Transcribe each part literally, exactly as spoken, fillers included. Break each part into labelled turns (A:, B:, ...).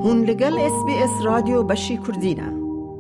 A: هون لگل اس بی اس رادیو بشی کردینه.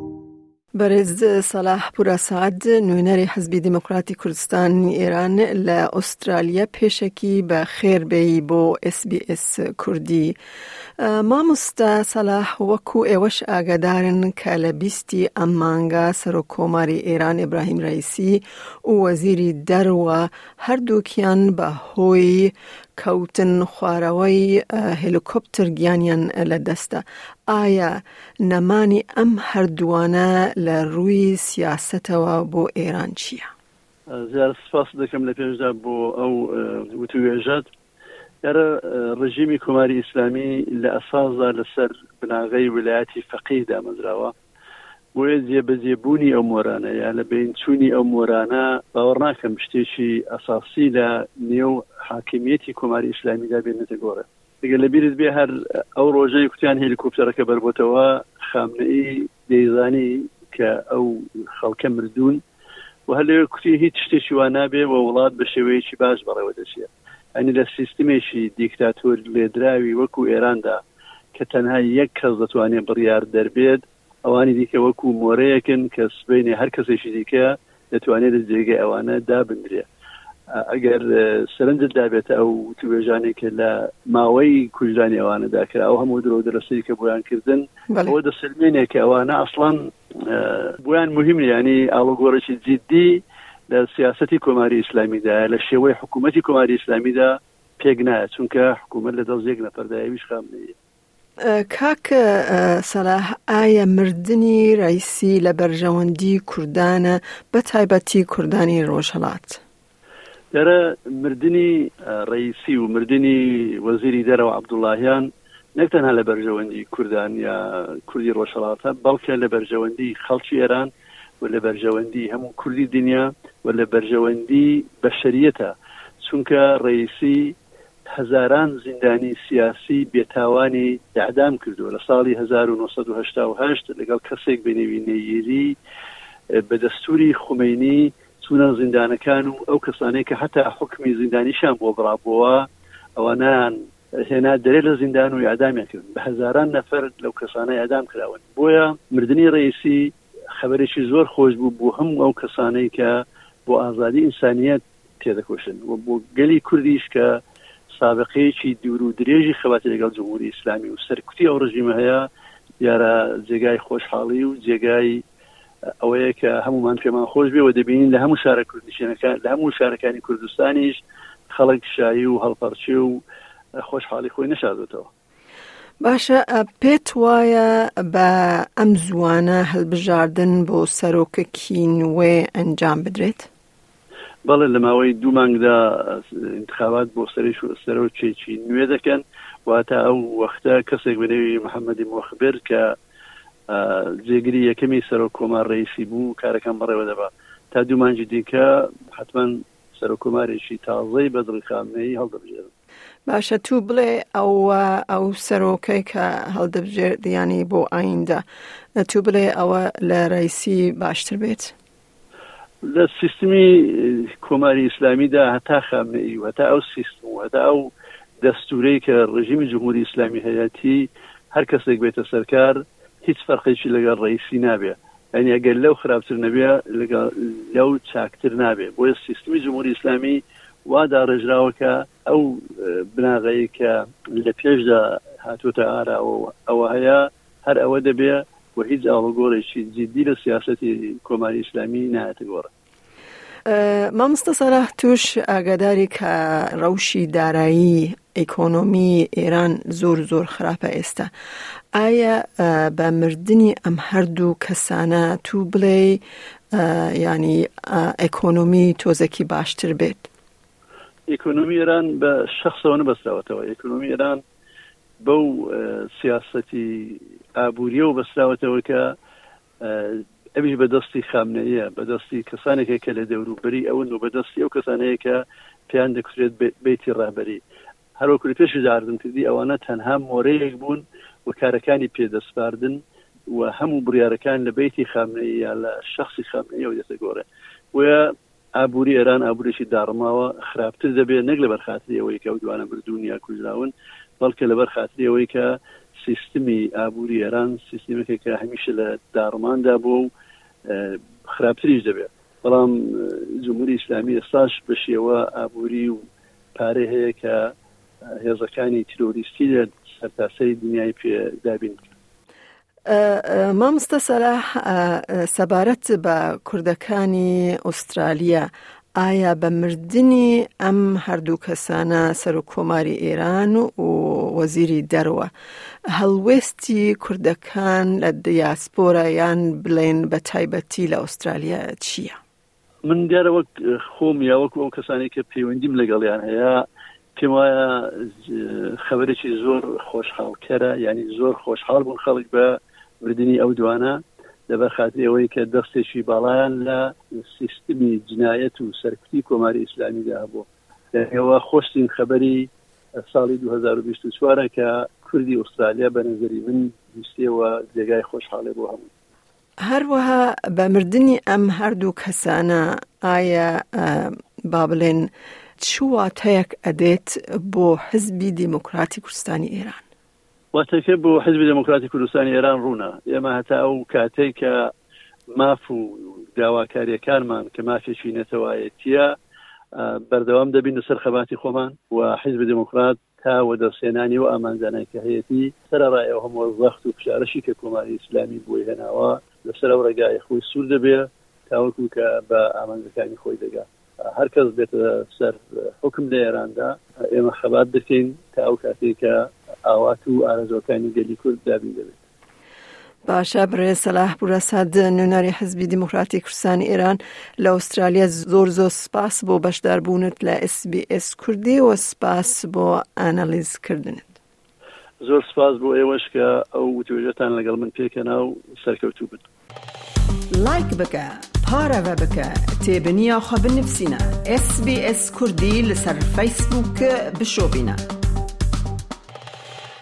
A: برز صلاح پورا سعد نوینر حزب دموکراتی کردستان ایران لأسترالیا پیشکی به خیر بی بو اس بی اس کردی. ما مستا صلاح وکو ایوش آگادارن که لبیستی امانگا سروکوماری ایران ابراهیم رئیسی و وزیری در و هر دوکیان به هوی کوتن خواروی هلیکوپتر گیانیان لدسته. آیا نمانی ام هر دوانه لروی سیاست و بو ایران چیه؟
B: زیاد سپاس دکم لپیجدا بو او وتویجد یاره رژیمی کماری اسلامی لأساسا لسر بناغی ولایتی فقیه دا مزراوه بوی زیبزیبونی او مورانه یا لبین چونی او مورانه باورناکم شتیشی اساسی لنیو حاکمیتی کماری اسلامی دا بینته گوره دیگه لبیرد به هر او روزه کتیان هلیکوپتر که بربوتوا خامنه‌ای دیزانی که او خلک مردون و هل کتی هیچ شتیشی وانابه و ولاد بشوی چی باش برای ودشیه یعنی لسیستمیشی دیکتاتور لیدراوی وکو ایران دا که تنها یک کس دتوانی بریار دربید اوانی دیگه وکو موره کن که بین هر کسیشی دیگه دتوانی دیگه اوانه دا بندریه اگر سرنج دابت او توجانی که لا ماوی کجانی اوانه داکر او هم درو درسی که بیان کردن او د سلمینه که اوانه اصلا بیان مهم یعنی الگوریتم جدی در سیاستی کماری اسلامی ده لشوی حکومتی کماری اسلامی ده پیگناه چون که حکومت لدازیگ نفر دایویش خامنه‌ای
A: کاک صلاح آیا مردنی رئیسی لبرجواندی کردان بتایبتی کردانی روشهلات
B: داره مردنی رئیسی و مردنی وزیری داره و عبداللهیان نکتنها لبرجواندی کردان یا کردی روشهلات بلکه لبرجواندی خلچی ایران ولا برجواندی همون کردی دنیا ولا برجواندی بشریته چونکه رئیسی هزاران زندانی سیاسی بیتوانی اعدام کرده لسالی هزار و نهصد و هشتاد و هشت لگل کسیک بنوینیری به دستوری خمینی چون زندانی کانو او کسانی که حتی حکمی زندانی شام بو برابوا اوانان هنا دلیل زندان و اعدام کردن به هزاران نفر لو کسانی اعدام کراون بویا مردنی رئیسی خبرشی زور خوش بو بو هم او کسانی که بو آزادی انسانیت تیده کوشن و بو گلی کردیش که سابقه چی دورو دریجی خواتی لگل جمهوری اسلامی و سرکتی او رژیم هیا یارا جگای خوشحالی و جگای اوه که همو من فیمان خوش بی و دبینین لهمو شارک کردیشن لهمو شارکانی کردستانیش خلق شایی و هلپرچی و خوشحالی خوی نشاده تو
A: باشه پیت وایا با امزوانه هل بجاردن بو سروک کینوی انجام بدرید؟
B: بله لماوی دو مانگ دا انتخابات بو سروک کینوی دکن و تا او وقتا کسی بنوی محمد مخبر که جگری یکمی سروک کمار رئیسی بو کارکان برای وده با تا دو مانگ دی که حتما سروک کماریشی تازهی بدر خامنه‌ای هل دا بجاردن
A: باشه تو بله او او سروکی که هل دبجر یعنی بو آینده تو بله او لرئیسی باشتر بیت
B: لسیستمی کماری اسلامی ده حتی خامنه‌ای و حتی او سیستم و حتی او دستوری که رژیم جمهوری اسلامی حیاتی هر کس یک بیت سرکار هیچ فرقی چی لگل رئیسی نبیه یعنی اگر لو خرابتر نبیه لگل لو چاکتر نبیه باید سیستمی جمهوری اسلامی وادا رجراوه که او بناغی که لپیش دا هاتو تا آره او, او هیا هر او دا بیا و هیچ آلو گوره چی جدی لسیاستی کماری اسلامی نهات گوره
A: ما مستصلاح توش آگاداری که روشی دارایی اکونومی ایران زور زور خرابه است. آیا با مردنی ام هر دو کسانه تو بلی یعنی اکونومی توزکی باشتر بید؟
B: اکونومی ایران به شخصانه بسراوته و اکونومی ایران بو سیاستی عبوریه و بسراوته و که اویش به دستی خامنه‌ایه به دستی کسانی که کل دوروبری اون و به دستی او کسانی که پیان دکتریت بیتی رهبری هر وکلی پیش جاردن کردی اوانه تنها موریک بون و کارکانی پیدست بردن و همو بریارکان لبیتی خامنه‌ای یا لشخصی خامنه‌ای و دیت گوره و عبوری ایران عبوریشی دارماوه خرابتر دبی نگل برخاطری اوی که او دوانه بردونیا کجراون بلکه لبر خاطری اوی که سیستمی ئابووری ئێران سیستمێکێک کە هەمیشە لە داڕماندا بوو و خراپتریش دەبێت بەڵام جمهوری ئیسلامی ئێستاش بە شێوە ئابووری و پارەی هەیە کە هێزەکانی تیرۆریستی لە سەرتاسەری دنیای پێدابین.
A: مامۆستا سەلاح سەبارەت بە کوردەکانی ئوسترالیا ئایا بە مردنی ئەم هەردوو کەسانە سەرۆکۆماری ئێران و وەزیری دەرەوە هەڵوێستی کوردەکان لە دیاسپۆرا یان بڵێن بە تایبەتی لە ئوسترالیا چییە؟
B: من دیارە وەک خۆم یا وەک ئەو کەسانی کە پەیوەندیم لەگەڵیان هەیە پێم وایە خەبەرێکی زۆر خۆشحاڵکەرە، یعنی زۆر خۆشحاڵ بوون خەڵک بە مردنی ئەو دوانە لەبەر خاتری ئەوەی کە دەستێکی باڵایان لە سیستمی جنایەت و سەرکوتی کۆماری ئیسلامیدا هەبوو. ئێوە خۆشترین خەبەری ساڵی دوو هەزار و بیست و چوار کە کوردی ئوسترالیا بە نەزەری من ویستێەوە جێگای خۆشحاڵی بۆ هەموو.
A: هەروەها بە مردنی ئەم هەردوو کەسانە ئایا با بڵێن چ واتەیەک ئەدێت بۆ حزبی دیموکراتی کوردستانی ئێران؟
B: واتەکە بۆ حزبی دموکراتی کوردستانی ئێران ڕوونە. ئێمە هەتا ئەو کاتێک کە ماف و داواکاریەکانمان کە مافێکی نەتەوایەتیە بەردەوام دەبین لەسەر خەباتی خۆمان و حزب دموکرات تا وەدەستێنانی و ئامانجانەی کە هەیەتی سەرەڕای هەموو وەخت و فشارشی کە کۆماری ئیسلامی بۆی هێناوە لەسەر ئەو ڕێگای خۆی سوور دەبێت تاوەکو کە بە ئامانجەکانی خۆی دەگات. هەر کەس بێتە سەر حکم لە ئێراندا ئێمە خەبات دەکەین تا ئەو کاتێک کە ئاوات و ئارەزۆکانی گەلی کورد دابین دەبێت.
A: باشە برێز سەلاح بورەسەد نوێنەری حزبی دیموکراتی کوردستانی ئێران لە ئوسترالیا زۆر زۆر سپاس بۆ بەشداربوونت لە ئس بی ئس کوردی و سپاس بۆ ئانالیزکردنت.
B: زۆر سپاس بۆ ئێوەش کە ئەو وتوێژەتان لەگەڵ من پێکەنا و سەرکەوتوو بن.
A: لایک بکە، پارەوە بکە، تێبنییاخوا بنفسینە. ئس بی ئس کوردی لەسەر فەیسبووک بشۆبینە.